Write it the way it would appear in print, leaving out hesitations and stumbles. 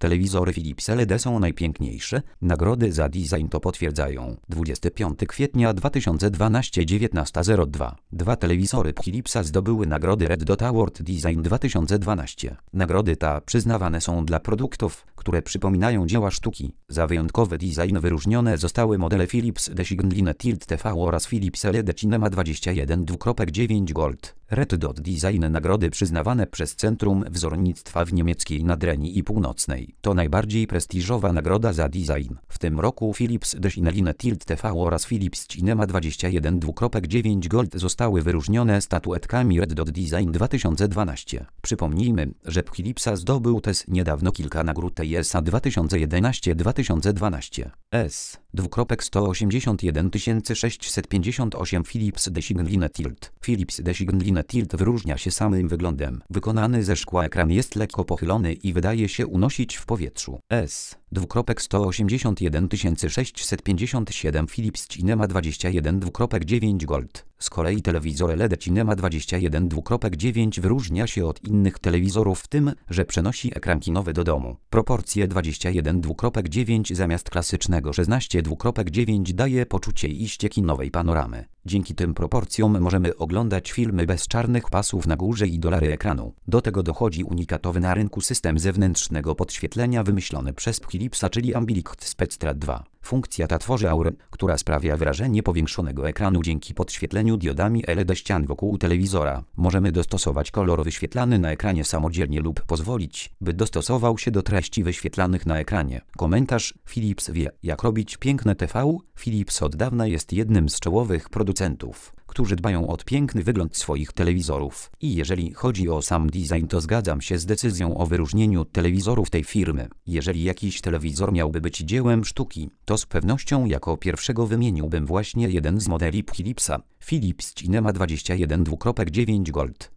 Telewizory Philips LED są najpiękniejsze, nagrody za design to potwierdzają. 25 kwietnia 2012 19:02. Dwa telewizory Philipsa zdobyły nagrody Red Dot Award Design 2012. Nagrody te przyznawane są dla produktów, które przypominają dzieła sztuki. Za wyjątkowy design wyróżnione zostały modele Philips Design Tilt TV oraz Philips LED Cinema 21 2.9 Gold. Red Dot Design nagrody przyznawane przez Centrum Wzornictwa w niemieckiej Nadrenii Północnej. To najbardziej prestiżowa nagroda za design. W tym roku Philips Design Tilt TV oraz Philips Cinema 21 2.9 Gold zostały wyróżnione statuetkami Red Dot Design 2012. Przypomnijmy, że Philipsa zdobył też niedawno kilka nagród TISA 2011-2012. S. 181 658 Philips Design Tilt. Philips Design Tilt wyróżnia się samym wyglądem. Wykonany ze szkła ekran jest lekko pochylony i wydaje się unosić w powietrzu. S. 181 657 Philips Cinema 21 2.9 Gold. Z kolei telewizor LED Cinema 21 2.9 wyróżnia się od innych telewizorów w tym, że przenosi ekran kinowy do domu. Proporcje 21 2.9 zamiast klasycznego 16 2.9 daje poczucie iście kinowej panoramy. Dzięki tym proporcjom możemy oglądać filmy bez czarnych pasów na górze i dolary ekranu. Do tego dochodzi unikatowy na rynku system zewnętrznego podświetlenia wymyślony przez Philipsa, czyli Ambilight Spectra 2. Funkcja ta tworzy aurę, która sprawia wrażenie powiększonego ekranu dzięki podświetleniu diodami LED ścian wokół telewizora. Możemy dostosować kolor wyświetlany na ekranie samodzielnie lub pozwolić, by dostosował się do treści wyświetlanych na ekranie. Komentarz: Philips wie, jak robić piękne TV. Philips od dawna jest jednym z czołowych producentów, którzy dbają o piękny wygląd swoich telewizorów. I jeżeli chodzi o sam design, to zgadzam się z decyzją o wyróżnieniu telewizorów tej firmy. Jeżeli jakiś telewizor miałby być dziełem sztuki, to z pewnością jako pierwszego wymieniłbym właśnie jeden z modeli Philipsa, Philips Cinema 21 2.9 Gold.